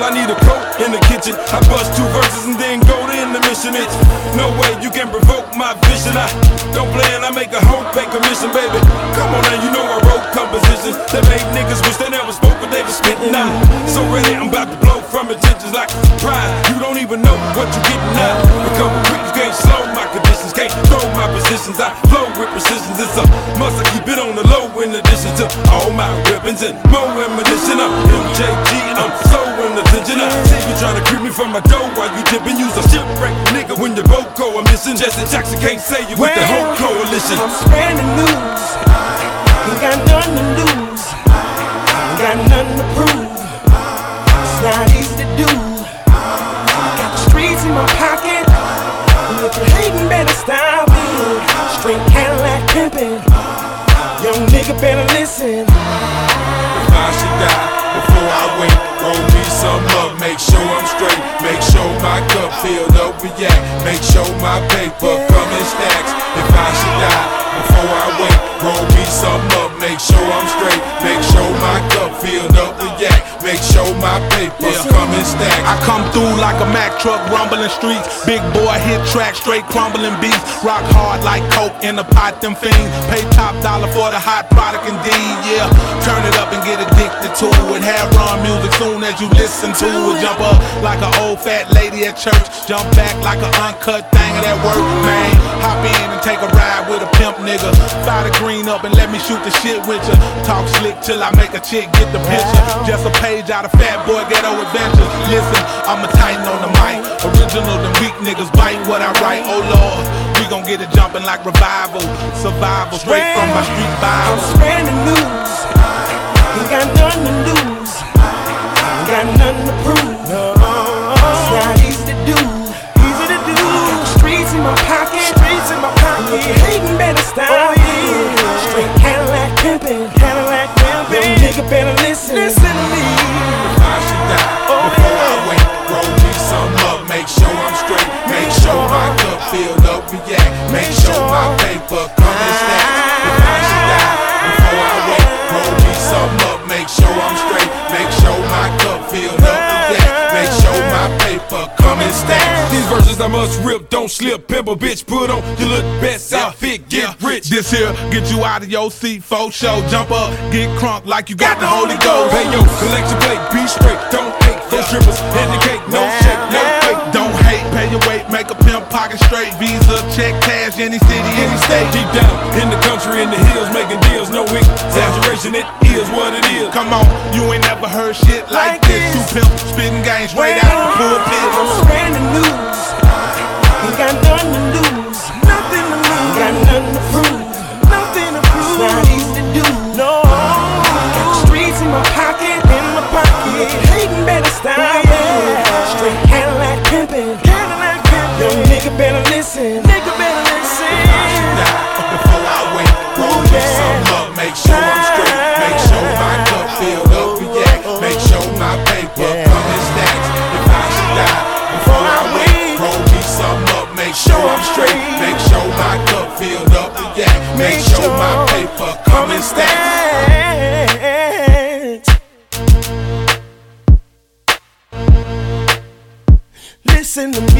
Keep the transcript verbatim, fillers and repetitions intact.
I need a coat in the kitchen. I bust two verses and then go to intermission. It's no way you can provoke my vision. I don't play and I make a whole pay commission, baby. Come on now, you know I wrote compositions that made niggas wish they never spoke, but they was spitting out. So ready, I'm about to blow from intentions like pride. You don't even know what you're getting out. Become a quick, you can't slow my conditions, can't throw my positions. I flow with precision. It's a must I keep it on the low in addition to all my weapons and more ammunition. I'm M J G and I'm so in attention. I see you trying to creep me from my door while you dipping. Use a shipwreck nigga when your boat go. I'm missing. Jesse Jackson can't say you with the whole coalition. I'm spreading news. Ain't got nothing to lose. Ain't got nothing to prove. It's not easy to do. I got the streets in my pocket. And if you're hating, better stop it. Straight Cadillac pimpin'. Young nigga better listen. If I should die before I wake, roll me some up, make sure I'm straight, make sure my cup filled up with yak, make sure my paper come in stacks. If I should die before I wake, roll me some up, make sure I'm straight, make sure my cup filled up with yak, make sure my paper come in stacks. I come through like a Mack truck, rumbling streets, big boy hit track, straight crumbling beats, rock hard like coke in a pot, them fiends, pay top dollar for the hot product indeed, yeah, turn it up and get addicted to it, have run music soon as you listen to it, jump up like an old fat lady at church, jump back like an uncut thing of that work, man, hop in and take a ride with a pimp nigga, fire the green up and let me shoot the shit with ya, talk slick till I make a chick get the picture, just a page out of Fat Boy Ghetto Adventures, listen, I'm a titan on the mic, original, them weak niggas bite what I write, oh lord, we gon' get it jumping like revival, survival, straight from my street Bible. I'm spreading news, ain't got nothing to lose, ain't got nothing to prove, it's not easy to do, easy to do, got the streets in my pocket, streets in my pocket, if you hating better stop it, straight Cadillac pimpin', Cadillac pimpin', young nigga better listen, listen to me. If I should die before I wake, roll me some up, make sure I'm straight, make sure my cup filled up with yak, make sure my paper come in stacks. If I should die before I wake, roll me some up, make sure I'm straight, make sure my cup filled up with yak, make sure my paper come in stacks. These verses I must rip, don't slip, pimp a bitch, put on your look best outfit, get rich. This here get you out of your seat, faux show, jump up, get crunk like you got the Holy Ghost. Pay your collection plate, be straight, don't hate. Four strippers, head the cake, no check, no fake. Don't hate, pay your weight, make a pimp pocket straight. Visa, check, cash, any city, any state. Deep down in the country, in the hills, making deals, no exaggeration, it is what it is. Come on, you ain't never heard shit like, like this. Two pimp spitting game straight out the pulpit. I'm spreading news, ain't got nothing to lose, nothing to lose, ain't got nothing to prove, nothing to prove. It's not easy to do, no. Got the streets in my pocket, in my pocket. If you hating, better stop it. Straight Cadillac pimpin', Cadillac pimpin'. Young nigga better listen, nigga better listen. If I should die before I wake, roll me some up, make sure I'm straight, make sure my cup filled up with yak, make sure my paper come in stacks. If I should die before I wake, roll me some up, make sure I'm straight, make sure my cup filled up with yak, make sure my paper come in stacks. Listen to me.